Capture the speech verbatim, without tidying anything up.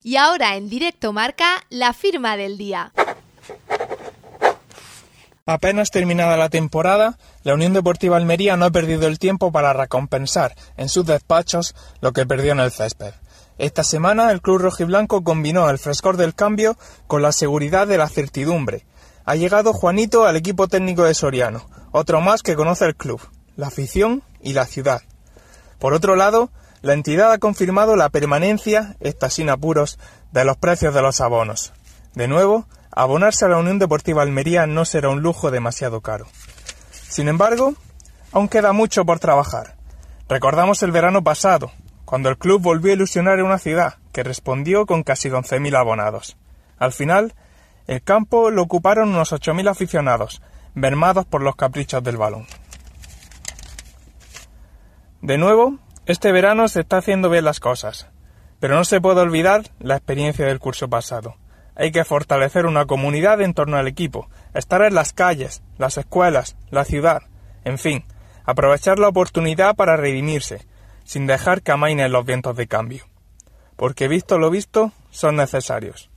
Y ahora en Directo Marca, la firma del día. Apenas terminada la temporada, la Unión Deportiva Almería no ha perdido el tiempo para recompensar en sus despachos lo que perdió en el césped. Esta semana el club rojiblanco combinó el frescor del cambio con la seguridad de la certidumbre. Ha llegado Juanito al equipo técnico de Soriano, otro más que conoce el club, la afición y la ciudad. Por otro lado, la entidad ha confirmado la permanencia, esta sin apuros, de los precios de los abonos. De nuevo, abonarse a la Unión Deportiva Almería no será un lujo demasiado caro. Sin embargo, aún queda mucho por trabajar. Recordamos el verano pasado, cuando el club volvió a ilusionar en una ciudad que respondió con casi once mil abonados. Al final, el campo lo ocuparon unos ocho mil aficionados, mermados por los caprichos del balón. De nuevo, este verano se está haciendo bien las cosas, pero no se puede olvidar la experiencia del curso pasado. Hay que fortalecer una comunidad en torno al equipo, estar en las calles, las escuelas, la ciudad, en fin, aprovechar la oportunidad para redimirse, sin dejar que amainen los vientos de cambio. Porque visto lo visto, son necesarios.